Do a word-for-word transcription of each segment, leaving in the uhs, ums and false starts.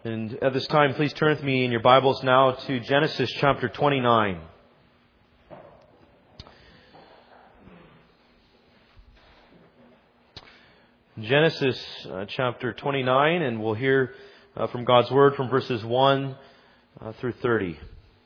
And at this time, please turn with me in your Bibles now to Genesis chapter twenty-nine. Genesis uh, chapter twenty-nine, and we'll hear uh, from God's Word from verses one uh, through thirty.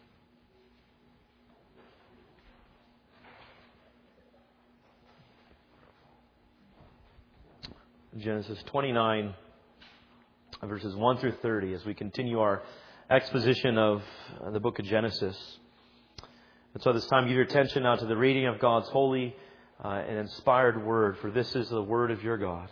Genesis twenty-nine, verses one through thirty, as we continue our exposition of the book of Genesis. And so at this time, give your attention now to the reading of God's holy uh, and inspired Word, for this is the Word of your God.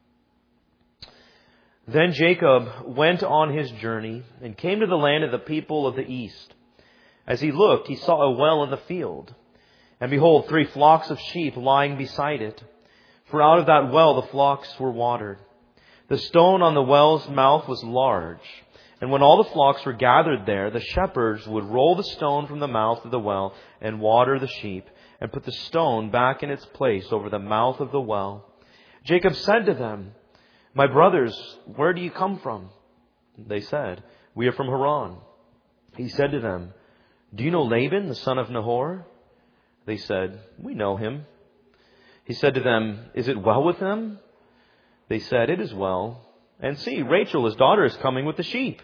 Then Jacob went on his journey and came to the land of the people of the east. As he looked, he saw a well in the field, and behold, three flocks of sheep lying beside it. For out of that well the flocks were watered. The stone on the well's mouth was large, and when all the flocks were gathered there, the shepherds would roll the stone from the mouth of the well and water the sheep, and put the stone back in its place over the mouth of the well. Jacob said to them, "My brothers, where do you come from?" They said, "We are from Haran." He said to them, "Do you know Laban, the son of Nahor?" They said, "We know him." He said to them, "Is it well with them?" They said, "It is well. And see, Rachel, his daughter, is coming with the sheep."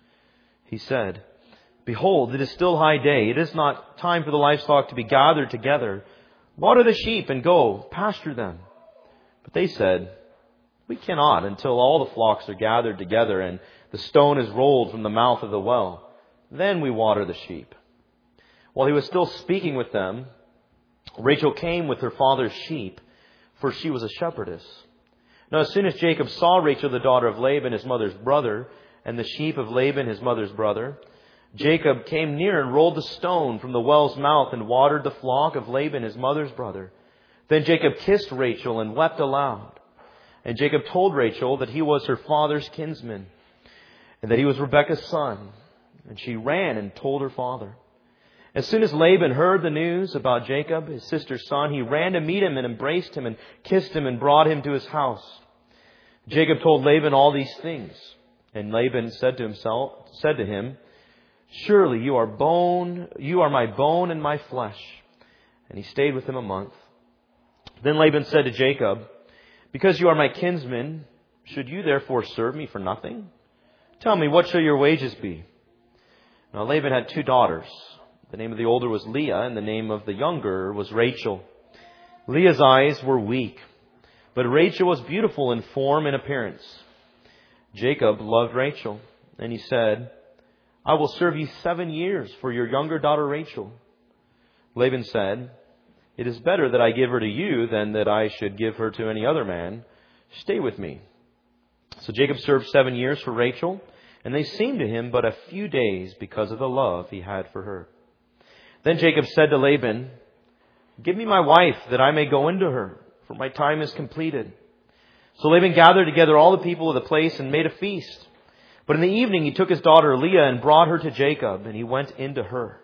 He said, "Behold, it is still high day. It is not time for the livestock to be gathered together. Water the sheep and go, pasture them." But they said, "We cannot until all the flocks are gathered together and the stone is rolled from the mouth of the well. Then we water the sheep." While he was still speaking with them, Rachel came with her father's sheep, for she was a shepherdess. Now as soon as Jacob saw Rachel, the daughter of Laban, his mother's brother, and the sheep of Laban, his mother's brother, Jacob came near and rolled the stone from the well's mouth and watered the flock of Laban, his mother's brother. Then Jacob kissed Rachel and wept aloud. And Jacob told Rachel that he was her father's kinsman, and that he was Rebekah's son. And she ran and told her father. As soon as Laban heard the news about Jacob, his sister's son, he ran to meet him and embraced him and kissed him and brought him to his house. Jacob told Laban all these things. And Laban said to himself, said to him, "Surely you are bone, you are my bone and my flesh." And he stayed with him a month. Then Laban said to Jacob, "Because you are my kinsman, should you therefore serve me for nothing? Tell me, what shall your wages be?" Now Laban had two daughters. The name of the older was Leah, and the name of the younger was Rachel. Leah's eyes were weak, but Rachel was beautiful in form and appearance. Jacob loved Rachel, and he said, "I will serve you seven years for your younger daughter Rachel." Laban said, "It is better that I give her to you than that I should give her to any other man. Stay with me." So Jacob served seven years for Rachel, and they seemed to him but a few days because of the love he had for her. Then Jacob said to Laban, "Give me my wife that I may go into her, for my time is completed." So Laban gathered together all the people of the place and made a feast. But in the evening he took his daughter Leah and brought her to Jacob, and he went into her.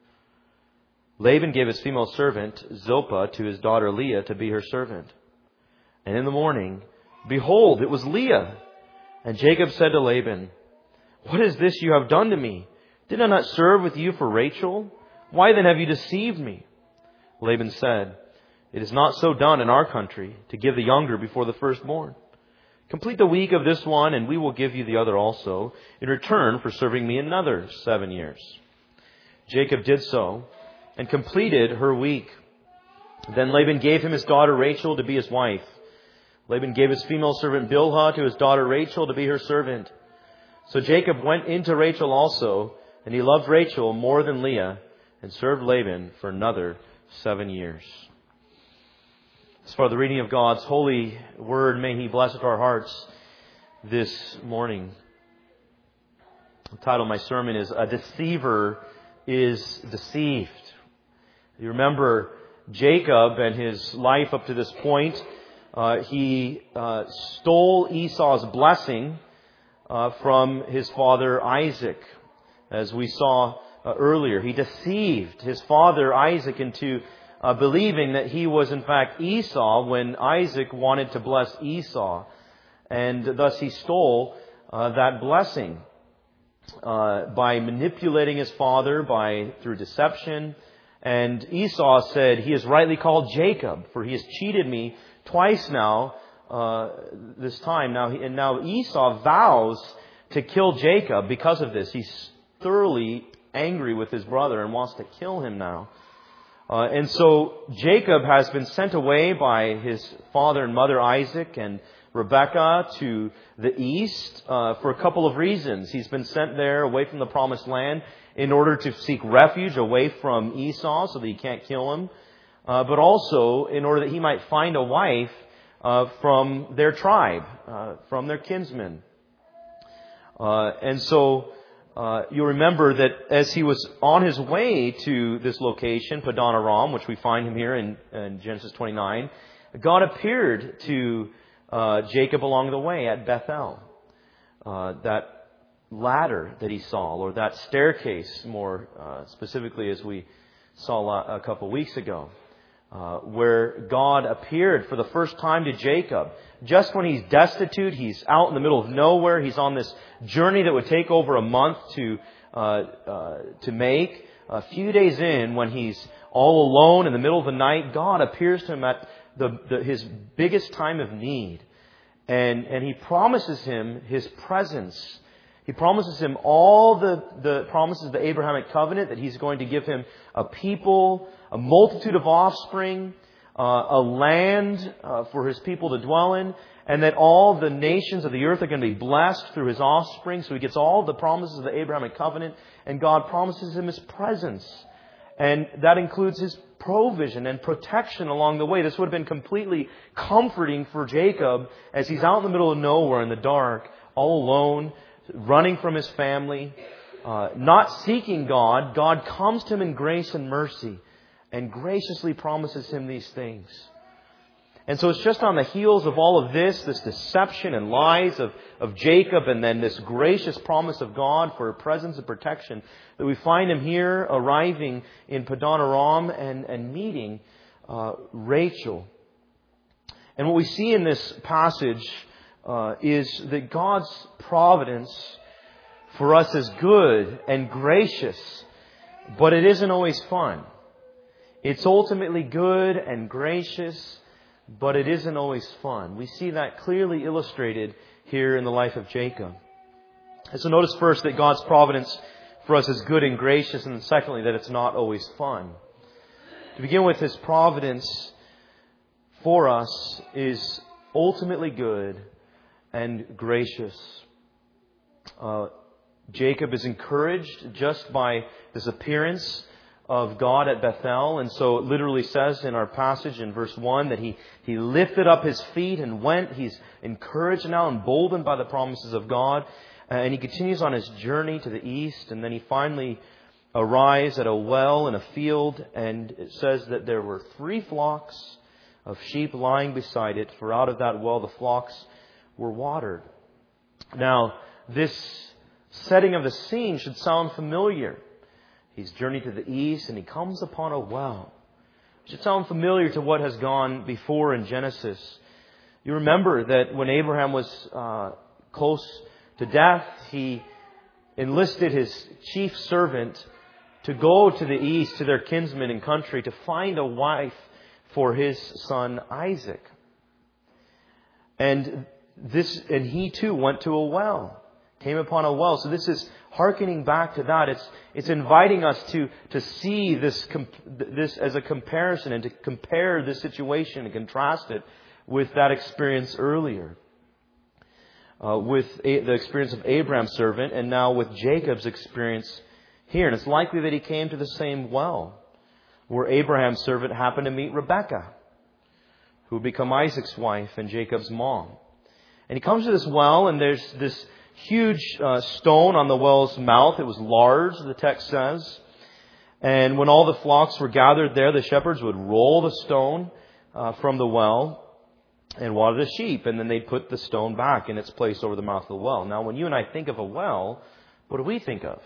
Laban gave his female servant Zilpah to his daughter Leah to be her servant. And in the morning, behold, it was Leah. And Jacob said to Laban, "What is this you have done to me? Did I not serve with you for Rachel? Why then have you deceived me?" Laban said, "It is not so done in our country to give the younger before the firstborn. Complete the week of this one, and we will give you the other also, in return for serving me another seven years." Jacob did so, and completed her week. Then Laban gave him his daughter Rachel to be his wife. Laban gave his female servant Bilhah to his daughter Rachel to be her servant. So Jacob went into Rachel also, and he loved Rachel more than Leah, and served Laban for another seven years. As far as the reading of God's holy word, may He bless it to our hearts this morning. The title of my sermon is "A Deceiver is Deceived." You remember Jacob and his life up to this point. Uh, he uh, stole Esau's blessing uh, from his father Isaac. As we saw uh, earlier, he deceived his father Isaac into uh, believing that he was in fact Esau when Isaac wanted to bless Esau. And thus he stole uh, that blessing. uh, by manipulating his father by through deception. And Esau said, "He is rightly called Jacob, for he has cheated me twice now, uh, this time." Now, and now Esau vows to kill Jacob because of this. He's thoroughly angry with his brother and wants to kill him now. Uh, and so Jacob has been sent away by his father and mother Isaac and Rebekah to the east uh, for a couple of reasons. He's been sent there away from the promised land in order to seek refuge away from Esau so that he can't kill him, uh, but also in order that he might find a wife uh, from their tribe, uh, from their kinsmen. Uh, and so uh, you'll remember that as he was on his way to this location, Padan Aram, which we find him here in, in Genesis twenty-nine, God appeared to uh, Jacob along the way at Bethel. Uh, that ladder that he saw, or that staircase more uh, specifically, as we saw a couple weeks ago, uh, where God appeared for the first time to Jacob. Just when he's destitute, he's out in the middle of nowhere, he's on this journey that would take over a month to uh, uh, to make. A few days in, when he's all alone in the middle of the night, God appears to him at the, the, his biggest time of need. And, and he promises him his presence. He promises him all the, the promises of the Abrahamic covenant, that he's going to give him a people, a multitude of offspring, uh, a land uh, for his people to dwell in, and that all the nations of the earth are going to be blessed through his offspring. So he gets all the promises of the Abrahamic covenant, and God promises him his presence. And that includes his provision and protection along the way. This would have been completely comforting for Jacob as he's out in the middle of nowhere in the dark, all alone, running from his family, uh, not seeking God. God comes to him in grace and mercy and graciously promises him these things. And so it's just on the heels of all of this, this deception and lies of, of Jacob, and then this gracious promise of God for presence and protection, that we find him here arriving in Padan Aram and, and meeting uh, Rachel. And what we see in this passage uh, is that God's providence for us is good and gracious, but it isn't always fun. It's ultimately good and gracious, but it isn't always fun. We see that clearly illustrated here in the life of Jacob. And so notice first that God's providence for us is good and gracious, and then secondly that it's not always fun. To begin with, His providence for us is ultimately good and gracious. Uh, Jacob is encouraged just by this appearance of God at Bethel. And so it literally says in our passage in verse one that he, he lifted up his feet and went. He's encouraged now, emboldened by the promises of God. And he continues on his journey to the east. And then he finally arrives at a well in a field. And it says that there were three flocks of sheep lying beside it. For out of that well the flocks were watered. Now, this setting of the scene should sound familiar. He's journeyed to the east and he comes upon a well. It should sound familiar to what has gone before in Genesis. You remember that when Abraham was uh, close to death, he enlisted his chief servant to go to the east to their kinsmen and country to find a wife for his son Isaac. And this, and he too went to a well. Came upon a well. So this is hearkening back to that. It's it's inviting us to to see this this as a comparison and to compare this situation and contrast it with that experience earlier, uh, with a, the experience of Abraham's servant, and now with Jacob's experience here. And it's likely that he came to the same well where Abraham's servant happened to meet Rebekah, who would become Isaac's wife and Jacob's mom. And he comes to this well, and there's this huge uh, stone on the well's mouth. It was large, the text says. And when all the flocks were gathered there, the shepherds would roll the stone uh, from the well and water the sheep. And then they'd put the stone back in its place over the mouth of the well. Now, when you and I think of a well, what do we think of?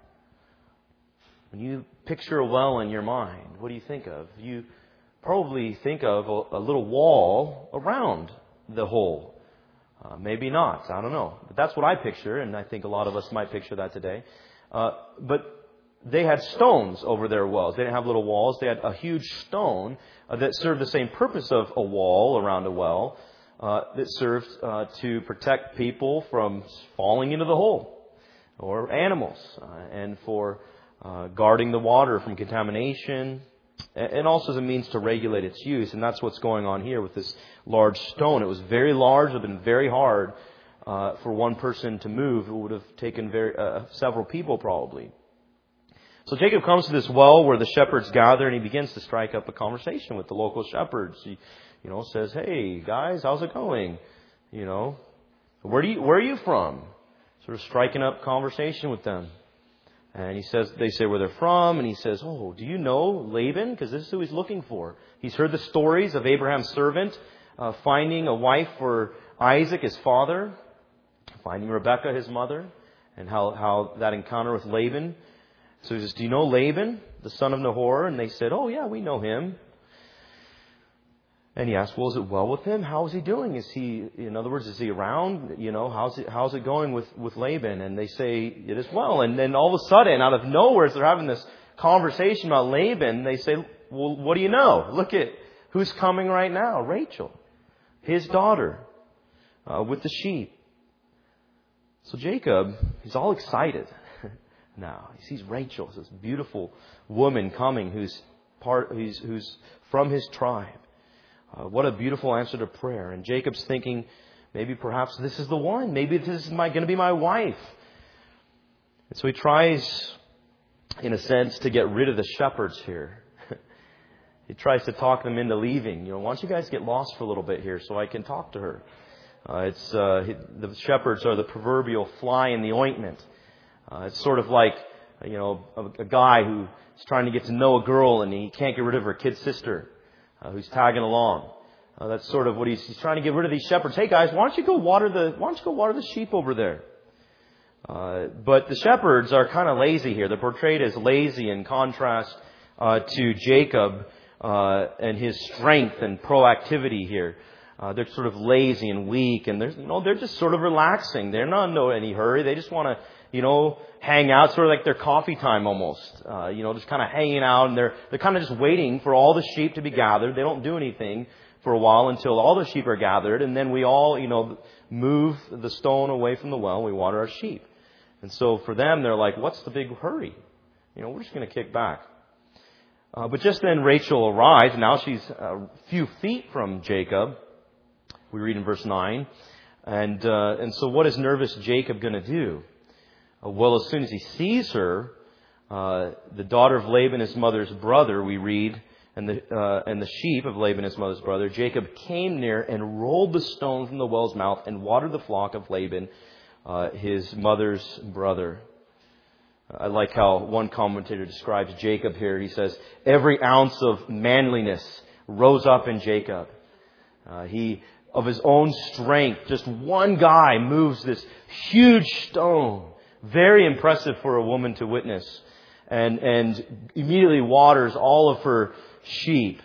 When you picture a well in your mind, what do you think of? You probably think of a, a little wall around the hole. Uh, maybe not. I don't know. But that's what I picture, and I think a lot of us might picture that today. Uh, but they had stones over their wells. They didn't have little walls. They had a huge stone uh, that served the same purpose of a wall around a well uh, that served uh, to protect people from falling into the hole or animals uh, and for uh, guarding the water from contamination and also as a means to regulate its use. And that's what's going on here with this large stone. It was very large. It would have been very hard uh, for one person to move. It would have taken very uh, several people probably. So Jacob comes to this well where the shepherds gather, and he begins to strike up a conversation with the local shepherds. He, you know, says, "Hey guys, how's it going? You know, where do you where are you from?" Sort of striking up conversation with them. And he says, they say where they're from, and he says, "Oh, do you know Laban? Because this is who he's looking for. He's heard the stories of Abraham's servant uh, finding a wife for Isaac, his father, finding Rebekah, his mother, and how how that encounter with Laban." So he says, "Do you know Laban, the son of Nahor?" And they said, "Oh, yeah, we know him." And he asked, "Well, is it well with him? How is he doing? Is he, in other words, is he around? You know, how's it, how's it going with, with Laban?" And they say, "It is well." And then all of a sudden, out of nowhere, as they're having this conversation about Laban, they say, "Well, what do you know? Look at who's coming right now. Rachel, his daughter, uh, with the sheep." So Jacob, he's all excited. Now he sees Rachel, this beautiful woman coming, who's part, who's, who's from his tribe. Uh, what a beautiful answer to prayer! And Jacob's thinking, maybe perhaps this is the one. Maybe this is my going to be my wife. And so he tries, in a sense, to get rid of the shepherds here. He tries to talk them into leaving. You know, why don't you guys get lost for a little bit here so I can talk to her? Uh, it's uh, the shepherds are the proverbial fly in the ointment. Uh, it's sort of like, you know, a, a guy who's trying to get to know a girl and he can't get rid of her kid sister uh, who's tagging along. Uh, that's sort of what he's, he's trying to get rid of these shepherds. "Hey guys, why don't you go water the why don't you go water the sheep over there?" Uh, but the shepherds are kind of lazy here. They're portrayed as lazy in contrast uh, to Jacob uh, and his strength and proactivity here. Uh, they're sort of lazy and weak, and they're you know they're just sort of relaxing. They're not in no any hurry. They just want to you know hang out, sort of like their coffee time almost. Uh, you know, just kind of hanging out, and they're they're kind of just waiting for all the sheep to be gathered. They don't do anything for a while until all the sheep are gathered, and then we all you know move the stone away from the well and we water our sheep. And so for them, they're like, "What's the big hurry? You know, we're just going to kick back." Uh, but just then Rachel arrives. Now she's a few feet from Jacob. We read in verse nine. And uh, and so what is nervous Jacob going to do? Uh, well, as soon as he sees her, uh, the daughter of Laban, his mother's brother, we read, and the uh, and the sheep of Laban, his mother's brother, Jacob came near and rolled the stone from the well's mouth and watered the flock of Laban, uh, his mother's brother. I like how one commentator describes Jacob here. He says, "Every ounce of manliness rose up in Jacob." Uh, he... Of his own strength, just one guy moves this huge stone. Very impressive for a woman to witness. And, and immediately waters all of her sheep.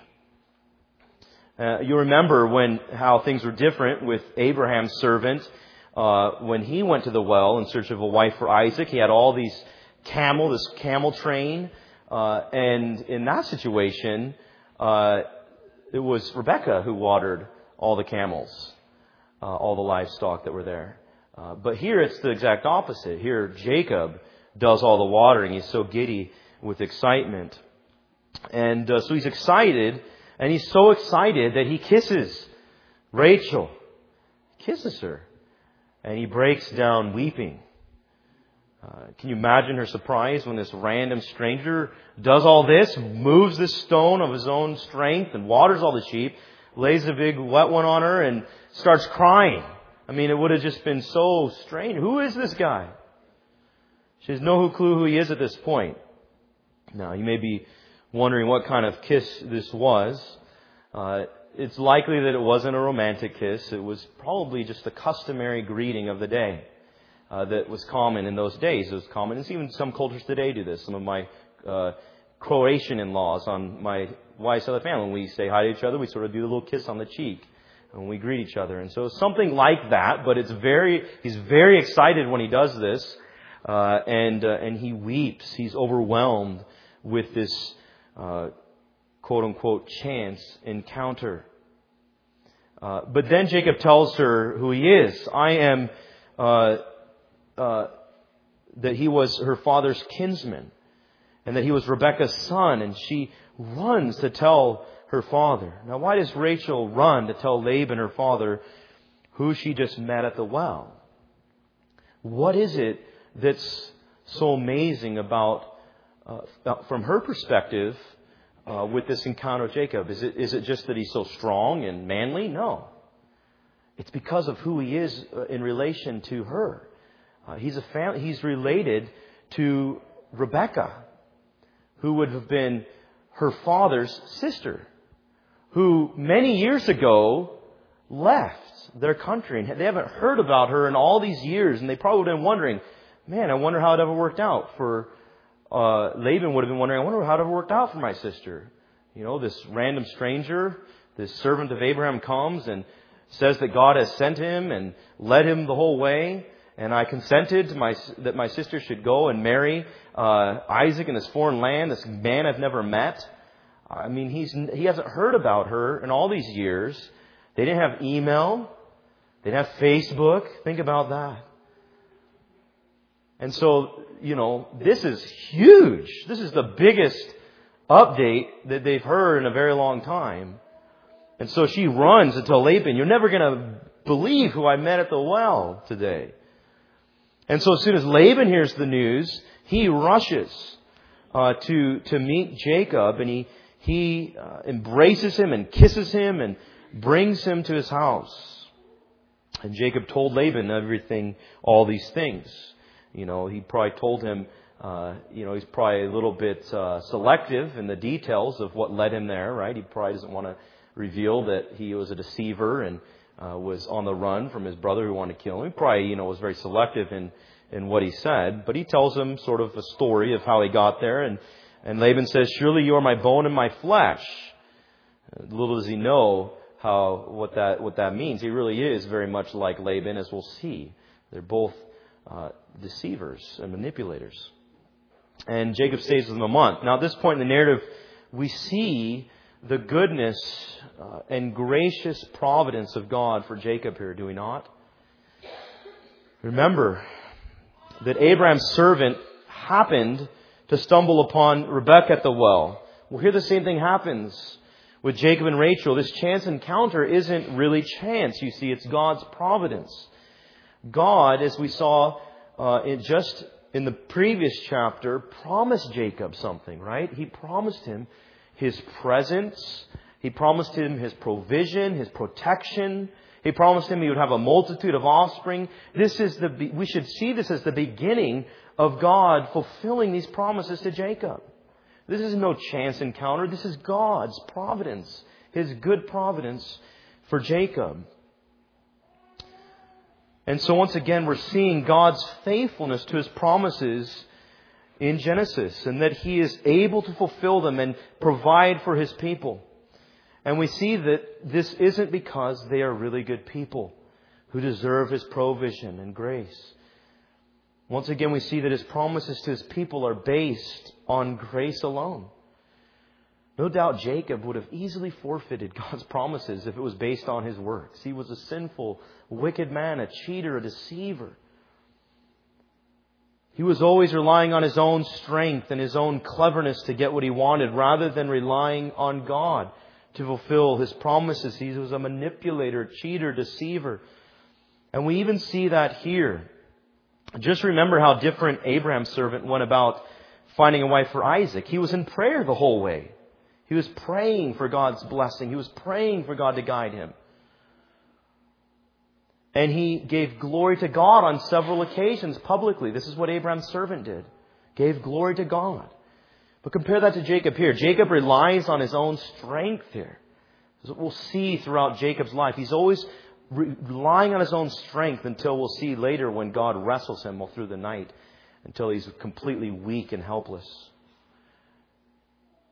Uh, you remember when, how things were different with Abraham's servant. Uh, when he went to the well in search of a wife for Isaac, he had all these camel, this camel train. Uh, and in that situation, uh, it was Rebekah who watered all the camels, uh, all the livestock that were there. Uh, but here it's the exact opposite. Here Jacob does all the watering. He's so giddy with excitement. And uh, so he's excited, and he's so excited that he kisses Rachel. Kisses her. And he breaks down weeping. Uh, can you imagine her surprise when this random stranger does all this, moves this stone of his own strength and waters all the sheep, lays a big wet one on her and starts crying. I mean, it would have just been so strange. Who is this guy? She has no clue who he is at this point. Now, you may be wondering what kind of kiss this was. Uh, it's likely that it wasn't a romantic kiss. It was probably just the customary greeting of the day uh, that was common in those days. It was common. And even some cultures today do this. Some of my uh, Croatian in-laws on my wife's side of the family, when we say hi to each other, we sort of do a little kiss on the cheek. when we greet each other. And so something like that, but it's very, he's very excited when he does this, uh, and, uh, and he weeps. He's overwhelmed with this, uh, quote unquote, chance encounter. Uh, but then Jacob tells her who he is. I am, uh, uh, that he was her father's kinsman, and that he was Rebekah's son, and she runs to tell her father. Now, why does Rachel run to tell Laban, her father, who she just met at the well? What is it that's so amazing about, uh, from her perspective, uh, with this encounter with Jacob? Is it, is it just that he's so strong and manly? No. It's because of who he is in relation to her. Uh, he's a fam- He's related to Rebekah, who would have been her father's sister, who many years ago left their country. And they haven't heard about her in all these years. And they probably would have been wondering, man, I wonder how it ever worked out for, uh, Laban would have been wondering, I wonder how it ever worked out for my sister. You know, this random stranger, this servant of Abraham comes and says that God has sent him and led him the whole way. And I consented to my, that my sister should go and marry uh, Isaac in this foreign land, this man I've never met. I mean, he's he hasn't heard about her in all these years. They didn't have email. They didn't have Facebook. Think about that. And so, you know, this is huge. This is the biggest update that they've heard in a very long time. And so she runs to tell Laban, you're never going to believe who I met at the well today. And so as soon as Laban hears the news, he rushes uh, to to meet Jacob, and he he uh, embraces him and kisses him and brings him to his house. And Jacob told Laban everything, all these things. You know, he probably told him, uh, you know, he's probably a little bit uh, selective in the details of what led him there, right? He probably doesn't want to reveal that he was a deceiver and Uh, was on the run from his brother who wanted to kill him. He probably, you know, was very selective in, in what he said. But he tells him sort of a story of how he got there. And, and Laban says, surely you are my bone and my flesh. Little does he know how what that what that means. He really is very much like Laban, as we'll see. They're both uh, deceivers and manipulators. And Jacob stays with them a month. Now, at this point in the narrative, we see the goodness uh, and gracious providence of God for Jacob here, do we not? Remember that Abraham's servant happened to stumble upon Rebekah at the well. Well, here the same thing happens with Jacob and Rachel. This chance encounter isn't really chance. You see, it's God's providence. God, as we saw uh, in just in the previous chapter, promised Jacob something, right? He promised him His presence. He promised him His provision, His protection. He promised him he would have a multitude of offspring. This is the, we should see this as the beginning of God fulfilling these promises to Jacob. This is no chance encounter. This is God's providence, His good providence for Jacob. And so once again, we're seeing God's faithfulness to His promises in Genesis, and that He is able to fulfill them and provide for His people. And we see that this isn't because they are really good people who deserve His provision and grace. Once again, we see that His promises to His people are based on grace alone. No doubt Jacob would have easily forfeited God's promises if it was based on his works. He was a sinful, wicked man, a cheater, a deceiver. He was always relying on his own strength and his own cleverness to get what he wanted, rather than relying on God to fulfill His promises. He was a manipulator, cheater, deceiver. And we even see that here. Just remember how different Abraham's servant went about finding a wife for Isaac. He was in prayer the whole way. He was praying for God's blessing. He was praying for God to guide him. And he gave glory to God on several occasions publicly. This is what Abraham's servant did. Gave glory to God. But compare that to Jacob here. Jacob relies on his own strength here. This is what we'll see throughout Jacob's life. He's always relying on his own strength, until we'll see later when God wrestles him all through the night, until he's completely weak and helpless.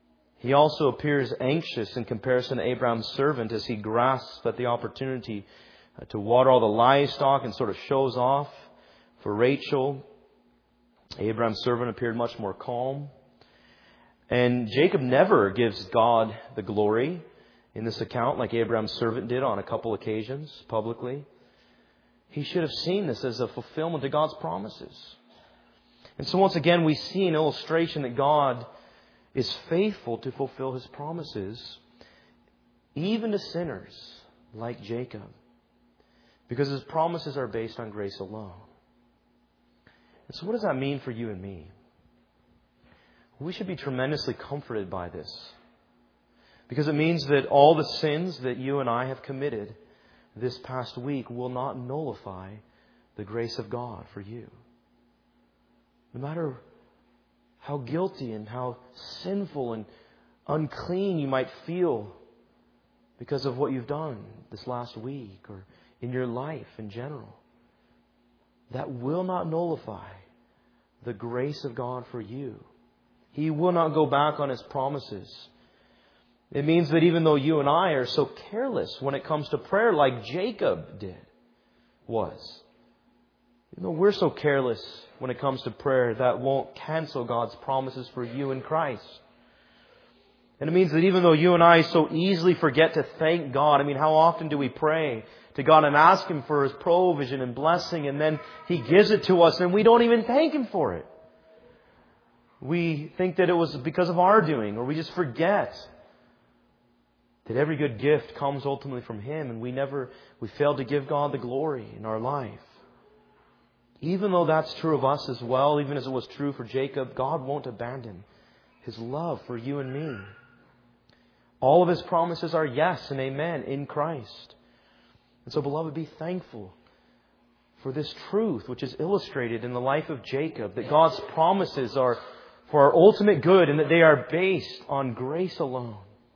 He also appears anxious in comparison to Abraham's servant as he grasps at the opportunity to water all the livestock and sort of shows off. For Rachel, Abraham's servant appeared much more calm. And Jacob never gives God the glory in this account like Abraham's servant did on a couple occasions publicly. He should have seen this as a fulfillment of God's promises. And so once again we see an illustration that God is faithful to fulfill His promises even to sinners like Jacob, because His promises are based on grace alone. And so what does that mean for you and me? We should be tremendously comforted by this, because it means that all the sins that you and I have committed this past week will not nullify the grace of God for you. No matter how guilty and how sinful and unclean you might feel because of what you've done this last week or in your life in general, that will not nullify the grace of God for you. He will not go back on His promises. It means that even though you and I are so careless when it comes to prayer like Jacob did, was, even though we're so careless when it comes to prayer, that won't cancel God's promises for you in Christ. And it means that even though you and I so easily forget to thank God, I mean, how often do we pray to God and ask Him for His provision and blessing, and then He gives it to us and we don't even thank Him for it? We think that it was because of our doing, or we just forget that every good gift comes ultimately from Him, and we never, we fail to give God the glory in our life. Even though that's true of us as well, even as it was true for Jacob, God won't abandon His love for you and me. All of His promises are yes and amen in Christ. And so, beloved, be thankful for this truth which is illustrated in the life of Jacob, that God's promises are for our ultimate good and that they are based on grace alone.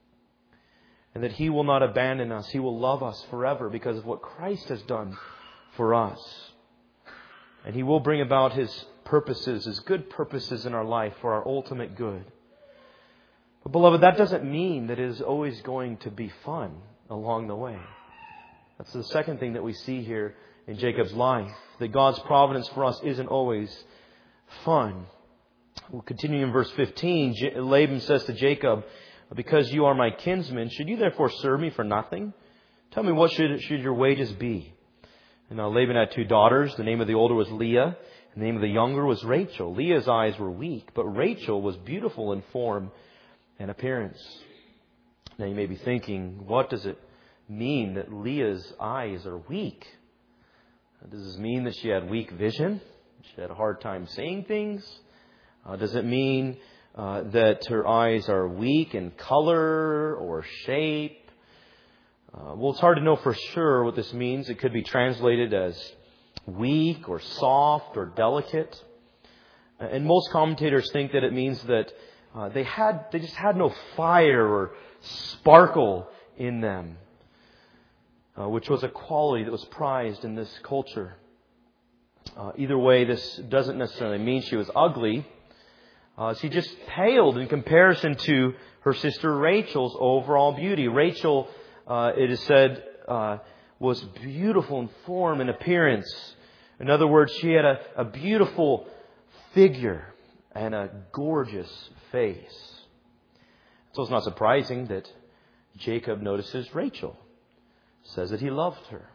And that He will not abandon us. He will love us forever because of what Christ has done for us. And He will bring about His purposes, His good purposes in our life for our ultimate good. But beloved, that doesn't mean that it is always going to be fun along the way. That's the second thing that we see here in Jacob's life. That God's providence for us isn't always fun. We'll continue in verse fifteen. Laban says to Jacob, "Because you are my kinsman, should you therefore serve me for nothing? Tell me, what should, should your wages be?" And now Laban had two daughters. The name of the older was Leah, and the name of the younger was Rachel. Leah's eyes were weak, but Rachel was beautiful in form and appearance. Now you may be thinking, what does it mean that Leah's eyes are weak? Does this mean that she had weak vision? She had a hard time seeing things? Uh, does it mean uh, that her eyes are weak in color or shape? Uh, well, it's hard to know for sure what this means. It could be translated as weak or soft or delicate. And most commentators think that it means that uh, they had they just had no fire or sparkle in them, uh, which was a quality that was prized in this culture. Uh, either way, this doesn't necessarily mean she was ugly. Uh, she just paled in comparison to her sister Rachel's overall beauty. Rachel, uh, it is said, uh, was beautiful in form and appearance. In other words, she had a, a beautiful figure and a gorgeous face. So it's not surprising that Jacob notices Rachel, says that he loved her.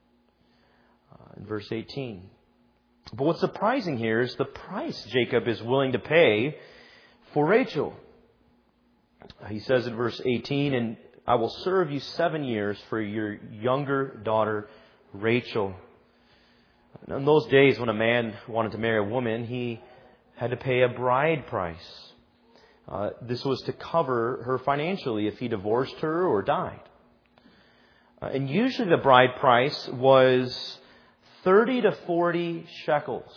Uh, in verse eighteen. But what's surprising here is the price Jacob is willing to pay for Rachel. He says in verse eighteen, "And I will serve you seven years for your younger daughter, Rachel." In those days, when a man wanted to marry a woman, he had to pay a bride price. Uh, this was to cover her financially if he divorced her or died. Uh, and usually the bride price was thirty to forty shekels.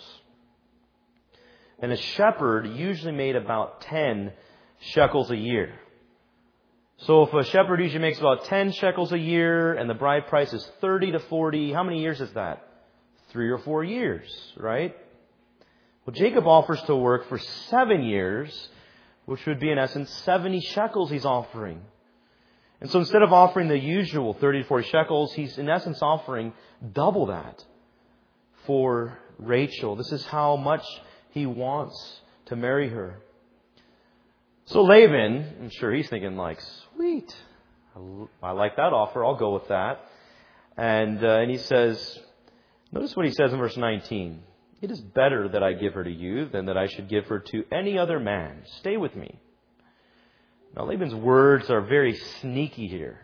And a shepherd usually made about ten shekels a year. So if a shepherd usually makes about ten shekels a year and the bride price is thirty to forty, how many years is that? Three or four years, right? Well, Jacob offers to work for seven years which would be in essence seventy shekels he's offering. And so instead of offering the usual thirty to forty shekels, he's in essence offering double that for Rachel. This is how much he wants to marry her. So Laban, I'm sure he's thinking like, sweet, I like that offer, I'll go with that. And, uh, and he says, notice what he says in verse nineteen. It is better that I give her to you than that I should give her to any other man. Stay with me. Now Laban's words are very sneaky here.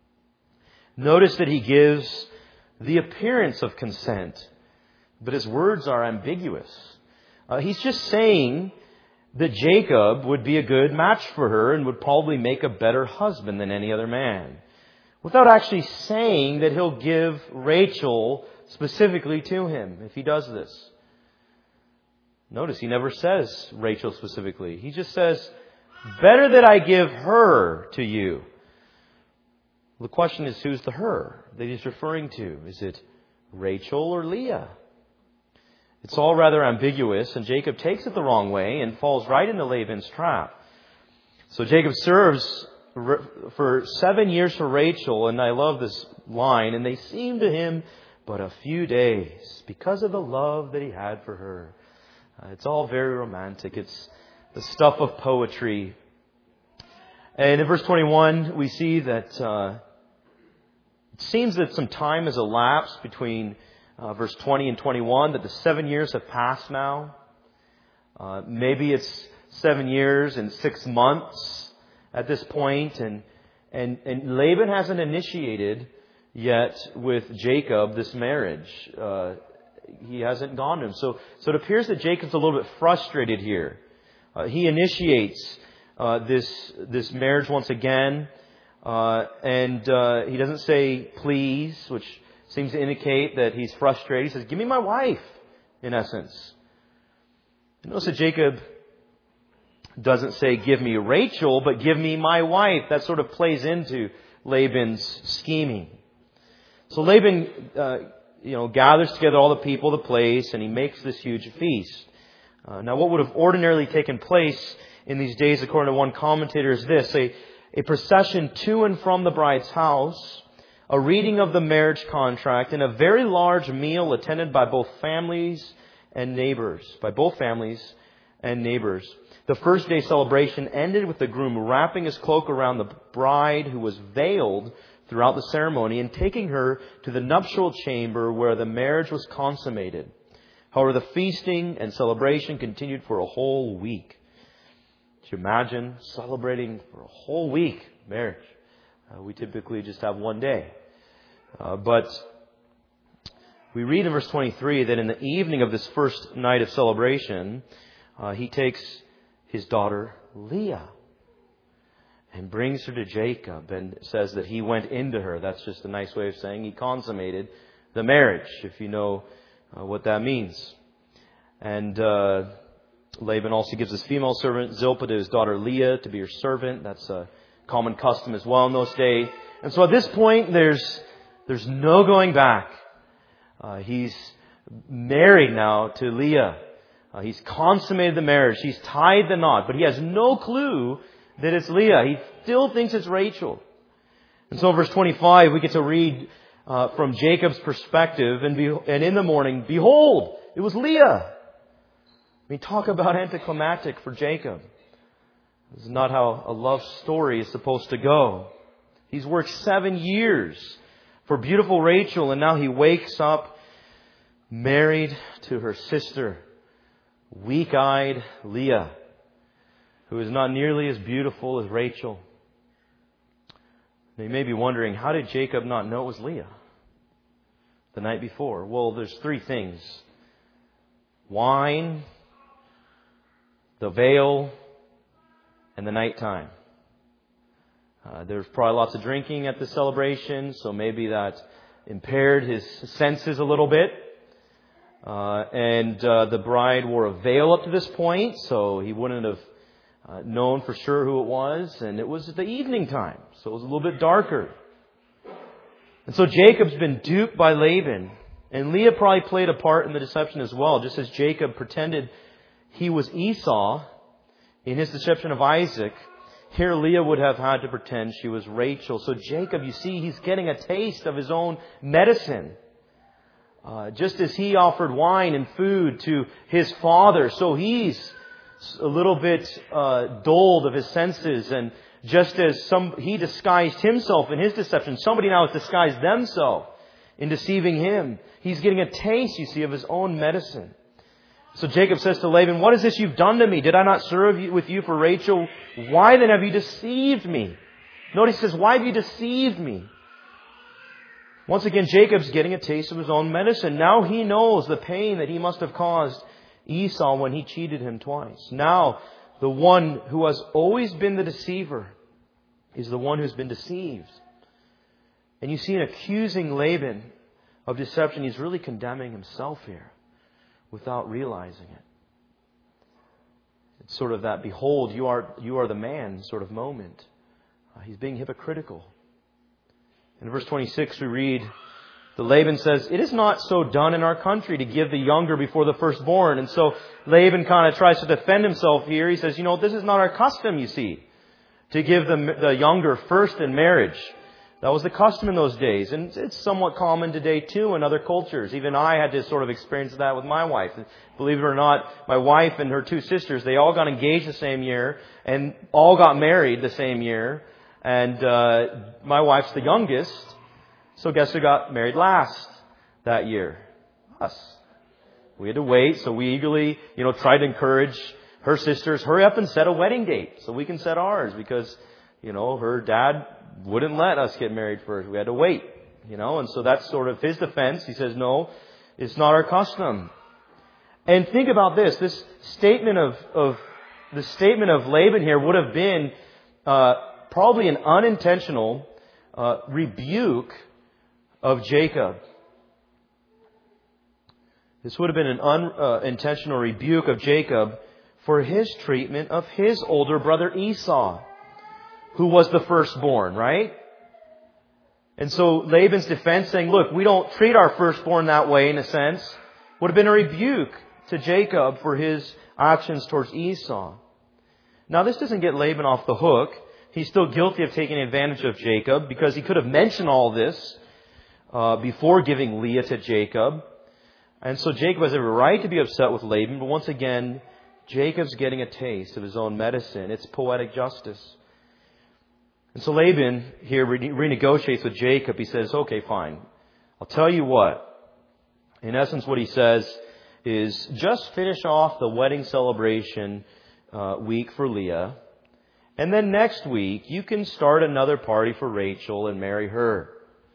Notice that he gives the appearance of consent, but his words are ambiguous. Uh, he's just saying that Jacob would be a good match for her and would probably make a better husband than any other man, without actually saying that he'll give Rachel specifically to him if he does this. Notice he never says Rachel specifically. He just says, better that I give her to you. The question is, who's the her that he's referring to? Is it Rachel or Leah? It's all rather ambiguous, and Jacob takes it the wrong way and falls right into Laban's trap. So Jacob serves for seven years for Rachel, and I love this line, and they seemed to him but a few days because of the love that he had for her. Uh, it's all very romantic. It's the stuff of poetry. And in verse twenty-one, we see that uh, it seems that some time has elapsed between uh, verse twenty and twenty-one, that the seven years have passed now. Uh, maybe it's seven years and six months at this point, and, and, and Laban hasn't initiated yet with Jacob this marriage. Uh, he hasn't gone to him. So, so it appears that Jacob's a little bit frustrated here. Uh, he initiates uh, this this marriage once again, uh, and uh, he doesn't say please, which seems to indicate that he's frustrated. He says, give me my wife, in essence. Notice that Jacob doesn't say give me Rachel, but give me my wife. That sort of plays into Laban's scheming. So Laban uh, you know, gathers together all the people of the place, and he makes this huge feast. Uh, now, what would have ordinarily taken place in these days, according to one commentator, is this: a, a procession to and from the bride's house, a reading of the marriage contract, and a very large meal attended by both families and neighbors, by both families and neighbors. The first day celebration ended with the groom wrapping his cloak around the bride, who was veiled throughout the ceremony, and taking her to the nuptial chamber where the marriage was consummated. However, the feasting and celebration continued for a whole week. Could you imagine celebrating for a whole week marriage? Uh, we typically just have one day. Uh, but we read in verse twenty-three that in the evening of this first night of celebration, uh, he takes his daughter Leah and brings her to Jacob, and says that he went into her. That's just a nice way of saying he consummated the marriage, if you know uh, what that means. And uh, Laban also gives his female servant Zilpah to his daughter Leah to be her servant. That's a common custom as well in those days. And so at this point, there's there's no going back. Uh, he's married now to Leah. Uh, he's consummated the marriage. He's tied the knot, but he has no clue that it's Leah. He still thinks it's Rachel. And so in verse twenty-five, we get to read uh, from Jacob's perspective, and, be, and in the morning, behold, it was Leah. I mean, talk about anticlimactic for Jacob. This is not how a love story is supposed to go. He's worked seven years for beautiful Rachel, and now he wakes up married to her sister, weak-eyed Leah, who is not nearly as beautiful as Rachel. You may be wondering, how did Jacob not know it was Leah the night before? Well, there's three things: wine, the veil, and the nighttime. Uh, there's probably lots of drinking at the celebration, so maybe that impaired his senses a little bit. Uh, and uh, the bride wore a veil up to this point, so he wouldn't have Uh, known for sure who it was, and it was the evening time, so it was a little bit darker. And so Jacob's been duped by Laban, and Leah probably played a part in the deception as well. Just as Jacob pretended he was Esau, In his deception of Isaac, here Leah would have had to pretend she was Rachel. So Jacob, you see, he's getting a taste of his own medicine. Uh, just as he offered wine and food to his father, so he's a little bit uh, dulled of his senses. And just as some he disguised himself in his deception, somebody now has disguised themselves in deceiving him. He's getting a taste, you see, of his own medicine. So Jacob says to Laban, "What is this you've done to me? Did I not serve you, with you for Rachel? Why then have you deceived me?" Notice he says, "Why have you deceived me?" Once again, Jacob's getting a taste of his own medicine. Now he knows the pain that he must have caused Esau when he cheated him twice. Now, the one who has always been the deceiver is the one who's been deceived. And you see, in accusing Laban of deception, he's really condemning himself here without realizing it. It's sort of that, behold, you are you are the man sort of moment. Uh, he's being hypocritical. In verse twenty-six we read, the Laban says, "It is not so done in our country to give the younger before the firstborn." And so Laban kind of tries to defend himself here. He says, you know, this is not our custom, you see, to give the, the younger first in marriage. That was the custom in those days. And it's somewhat common today too in other cultures. Even I had to sort of experience that with my wife. Believe it or not, my wife and her two sisters, they all got engaged the same year and all got married the same year. And uh, my wife's the youngest. So guess who got married last that year? Us. We had to wait. So we eagerly, you know, tried to encourage her sisters, hurry up and set a wedding date so we can set ours, because, you know, her dad wouldn't let us get married first. We had to wait, you know, and so that's sort of his defense. He says, no, it's not our custom. And think about this. This statement of, of the statement of Laban here would have been uh, probably an unintentional uh, rebuke of Jacob. This would have been an unintentional rebuke of Jacob for his treatment of his older brother Esau, who was the firstborn, right? And so Laban's defense saying, look, we don't treat our firstborn that way, in a sense, would have been a rebuke to Jacob for his actions towards Esau. Now, this doesn't get Laban off the hook. He's still guilty of taking advantage of Jacob, because he could have mentioned all this uh, before giving Leah to Jacob. And so Jacob has every right to be upset with Laban, but once again, Jacob's getting a taste of his own medicine. It's poetic justice. And so Laban here renegotiates with Jacob. He says, okay, fine. I'll tell you what. In essence, what he says is, just finish off the wedding celebration uh, week for Leah. And then next week, you can start another party for Rachel and marry her.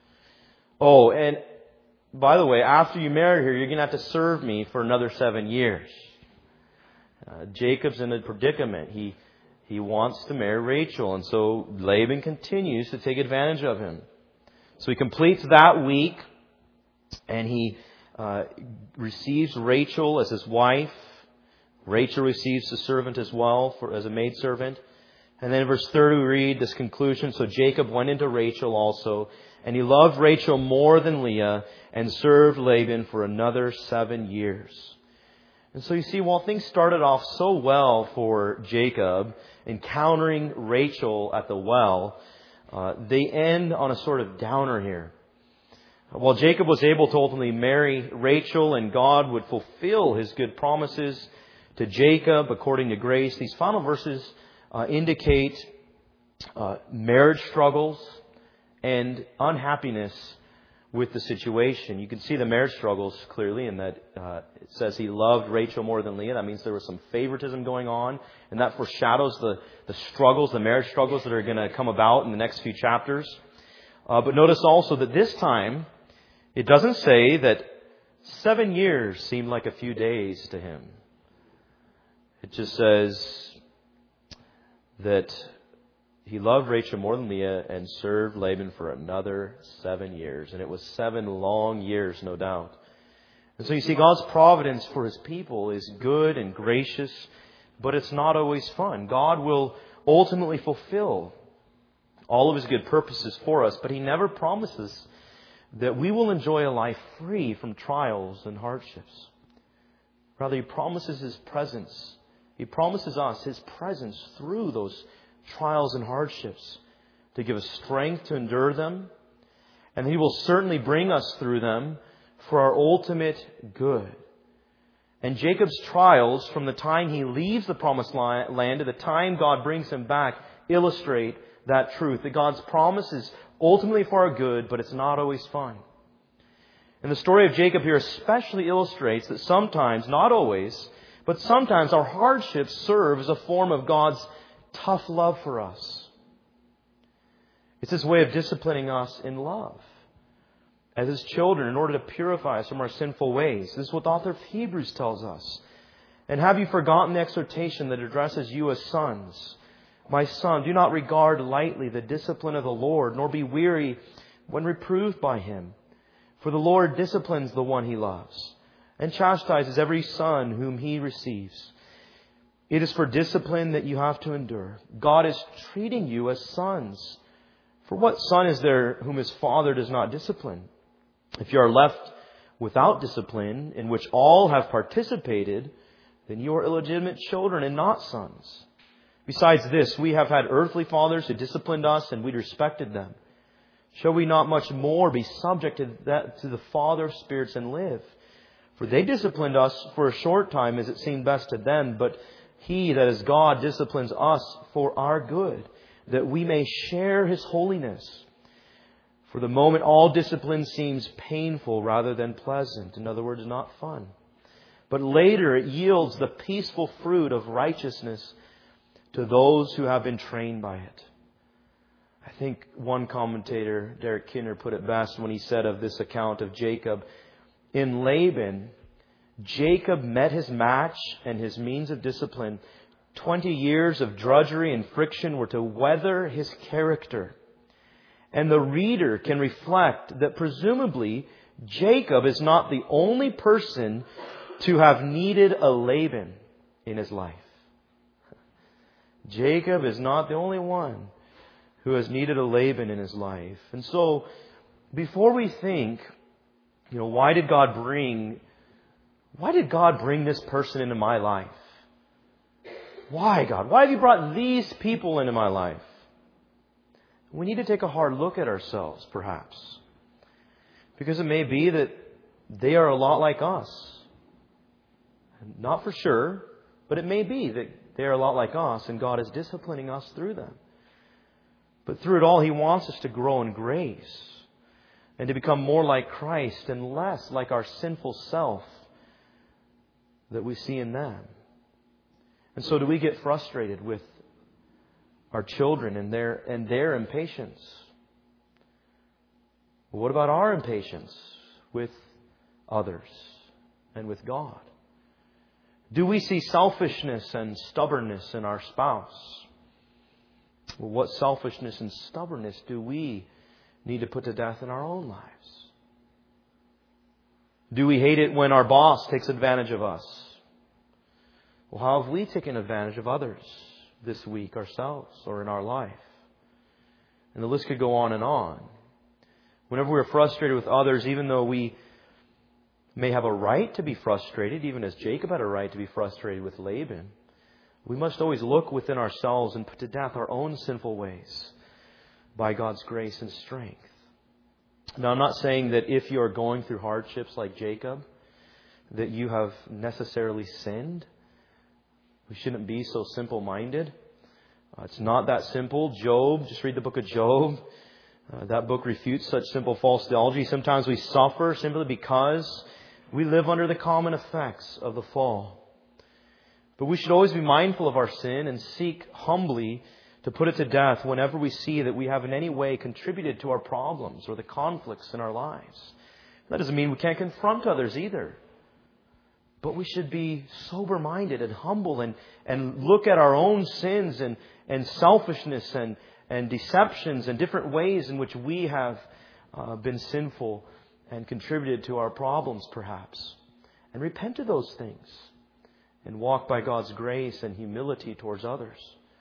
Oh, and by the way, after you marry her, you're going to have to serve me for another seven years. Uh, Jacob's in a predicament. He He wants to marry Rachel. And so Laban continues to take advantage of him. So he completes that week, and he uh, receives Rachel as his wife. Rachel receives the servant as well, for as a maidservant. And then in verse thirty we read this conclusion. So Jacob went into Rachel also, and he loved Rachel more than Leah, and served Laban for another seven years. And so you see, while things started off so well for Jacob, encountering Rachel at the well, uh, they end on a sort of downer here. While Jacob was able to ultimately marry Rachel, and God would fulfill his good promises to Jacob according to grace, these final verses uh, indicate uh, marriage struggles and unhappiness with the situation. You can see the marriage struggles clearly in that uh, it says he loved Rachel more than Leah. That means there was some favoritism going on, and that foreshadows the, the struggles, the marriage struggles that are going to come about in the next few chapters. Uh, but notice also that this time, it doesn't say that seven years seemed like a few days to him. It just says that he loved Rachel more than Leah and served Laban for another seven years. And it was seven long years, no doubt. And so you see, God's providence for his people is good and gracious, but it's not always fun. God will ultimately fulfill all of his good purposes for us, but he never promises that we will enjoy a life free from trials and hardships. Rather, he promises his presence He promises us His presence through those trials and hardships to give us strength to endure them. And He will certainly bring us through them for our ultimate good. And Jacob's trials, from the time he leaves the promised land to the time God brings him back, illustrate that truth. That God's promise is ultimately for our good, but it's not always fun. And the story of Jacob here especially illustrates that sometimes, not always, but sometimes our hardships serve as a form of God's tough love for us. It's His way of disciplining us in love as His children in order to purify us from our sinful ways. This is what the author of Hebrews tells us. And have you forgotten the exhortation that addresses you as sons? My son, do not regard lightly the discipline of the Lord, nor be weary when reproved by Him. For the Lord disciplines the one He loves, and chastises every son whom He receives. It is for discipline that you have to endure. God is treating you as sons. For what son is there whom his father does not discipline? If you are left without discipline, in which all have participated, then you are illegitimate children and not sons. Besides this, we have had earthly fathers who disciplined us, and we respected them. Shall we not much more be subject to that, to the Father of spirits, and live? For they disciplined us for a short time as it seemed best to them, but He, that is God, disciplines us for our good, that we may share His holiness. For the moment, all discipline seems painful rather than pleasant. In other words, not fun. But later it yields the peaceful fruit of righteousness to those who have been trained by it. I think one commentator, Derek Kinner, put it best when he said of this account of Jacob, in Laban, Jacob met his match and his means of discipline. Twenty years of drudgery and friction were to weather his character. And the reader can reflect that presumably Jacob is not the only person to have needed a Laban in his life. Jacob is not the only one who has needed a Laban in his life. And so, before we think, you know, why did God bring, why did God bring this person into my life? Why, God? Why have you brought these people into my life? We need to take a hard look at ourselves, perhaps. Because it may be that they are a lot like us. Not for sure, but it may be that they are a lot like us and God is disciplining us through them. But through it all, He wants us to grow in grace and to become more like Christ and less like our sinful self that we see in them. And so do we get frustrated with our children and their and their impatience? Well, what about our impatience with others and with God? Do we see selfishness and stubbornness in our spouse? Well, what selfishness and stubbornness do we need to put to death in our own lives? Do we hate it when our boss takes advantage of us? Well, how have we taken advantage of others this week ourselves or in our life? And the list could go on and on. Whenever we're frustrated with others, even though we may have a right to be frustrated, even as Jacob had a right to be frustrated with Laban, we must always look within ourselves and put to death our own sinful ways by God's grace and strength. Now, I'm not saying that if you are going through hardships like Jacob, that you have necessarily sinned. We shouldn't be so simple-minded. Uh, it's not that simple. Job, just read the book of Job. Uh, that book refutes such simple false theology. Sometimes we suffer simply because we live under the common effects of the fall. But we should always be mindful of our sin and seek humbly to put it to death whenever we see that we have in any way contributed to our problems or the conflicts in our lives. That doesn't mean we can't confront others either. But we should be sober-minded and humble and, and look at our own sins and, and selfishness and, and deceptions and different ways in which we have uh, been sinful and contributed to our problems, perhaps. And repent of those things and walk by God's grace and humility towards others.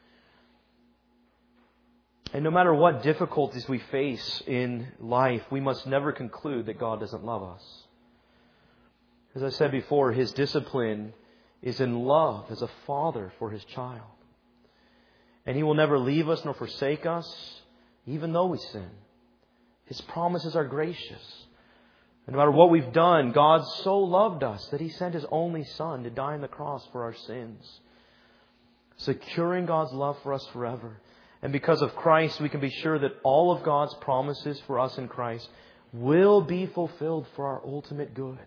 And no matter what difficulties we face in life, we must never conclude that God doesn't love us. As I said before, His discipline is in love as a father for His child. And He will never leave us nor forsake us, even though we sin. His promises are gracious. And no matter what we've done, God so loved us that He sent His only Son to die on the cross for our sins, securing God's love for us forever. And because of Christ, we can be sure that all of God's promises for us in Christ will be fulfilled for our ultimate good.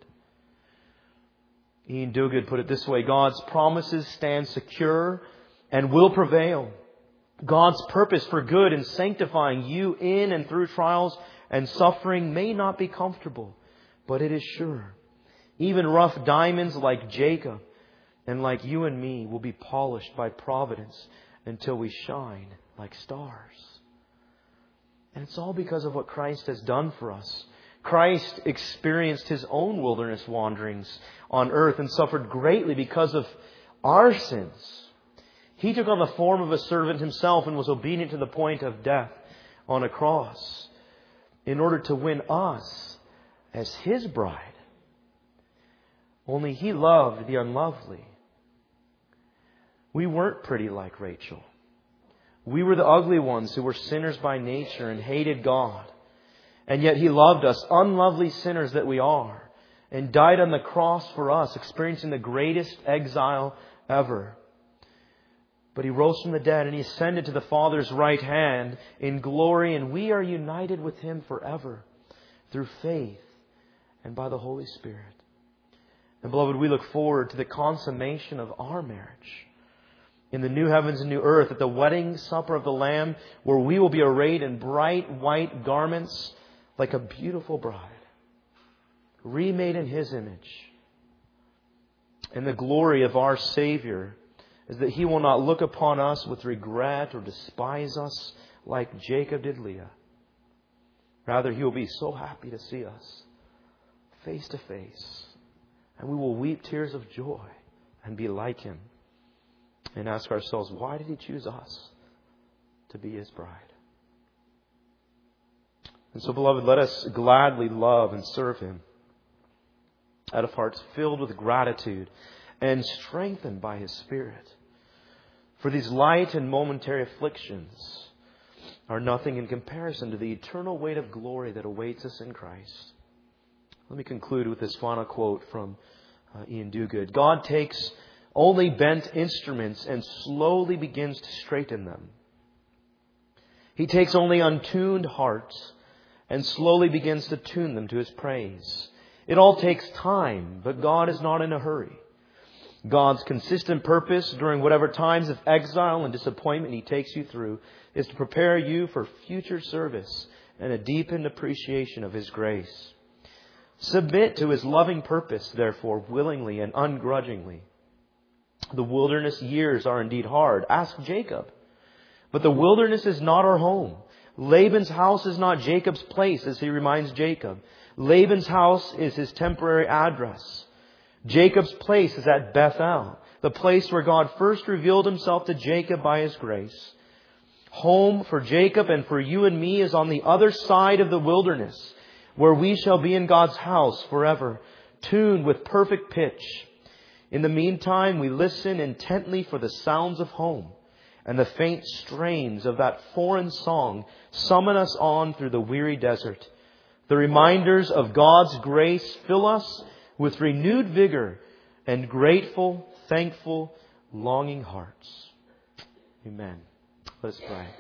Ian Duguid put it this way: God's promises stand secure and will prevail. God's purpose for good and sanctifying you in and through trials and suffering may not be comfortable, but it is sure. Even rough diamonds like Jacob and like you and me will be polished by providence until we shine like stars. And it's all because of what Christ has done for us. Christ experienced His own wilderness wanderings on earth and suffered greatly because of our sins. He took on the form of a servant Himself and was obedient to the point of death on a cross in order to win us as His bride. Only He loved the unlovely. We weren't pretty like Rachel. We were the ugly ones who were sinners by nature and hated God. And yet He loved us, unlovely sinners that we are, and died on the cross for us, experiencing the greatest exile ever. But He rose from the dead and He ascended to the Father's right hand in glory, and we are united with Him forever through faith and by the Holy Spirit. And beloved, we look forward to the consummation of our marriage in the new heavens and new earth, at the wedding supper of the Lamb, where we will be arrayed in bright white garments like a beautiful bride, remade in His image. And the glory of our Savior is that He will not look upon us with regret or despise us like Jacob did Leah. Rather, He will be so happy to see us face to face, and we will weep tears of joy and be like Him and ask ourselves, why did He choose us to be His bride? And so, beloved, let us gladly love and serve Him out of hearts filled with gratitude and strengthened by His Spirit. For these light and momentary afflictions are nothing in comparison to the eternal weight of glory that awaits us in Christ. Let me conclude with this final quote from uh, Ian Duguid. God takes only bent instruments and slowly begins to straighten them. He takes only untuned hearts and slowly begins to tune them to His praise. It all takes time, but God is not in a hurry. God's consistent purpose during whatever times of exile and disappointment He takes you through is to prepare you for future service and a deepened appreciation of His grace. Submit to His loving purpose, therefore, willingly and ungrudgingly. The wilderness years are indeed hard. Ask Jacob. But the wilderness is not our home. Laban's house is not Jacob's place, as he reminds Jacob. Laban's house is his temporary address. Jacob's place is at Bethel, the place where God first revealed Himself to Jacob by His grace. Home for Jacob and for you and me is on the other side of the wilderness, where we shall be in God's house forever, tuned with perfect pitch. In the meantime, we listen intently for the sounds of home, and the faint strains of that foreign song summon us on through the weary desert. The reminders of God's grace fill us with renewed vigor and grateful, thankful, longing hearts. Amen. Let us pray.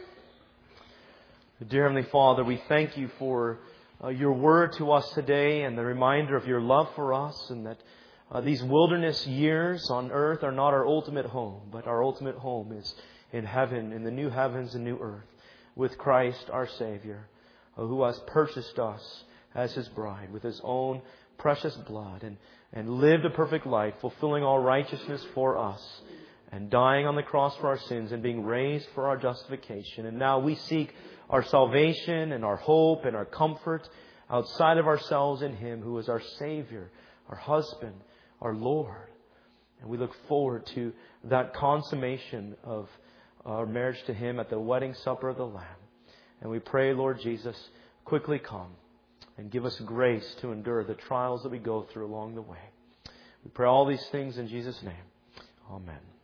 Dear Heavenly Father, we thank You for uh, Your word to us today and the reminder of Your love for us, and that uh, these wilderness years on earth are not our ultimate home, but our ultimate home is in heaven, in the new heavens and new earth, with Christ our Savior, who has purchased us as His bride with His own precious blood and, and lived a perfect life, fulfilling all righteousness for us and dying on the cross for our sins and being raised for our justification. And now we seek our salvation and our hope and our comfort outside of ourselves in Him who is our Savior, our husband, our Lord. And we look forward to that consummation of our marriage to Him at the wedding supper of the Lamb. And we pray, Lord Jesus, quickly come and give us grace to endure the trials that we go through along the way. We pray all these things in Jesus' name. Amen.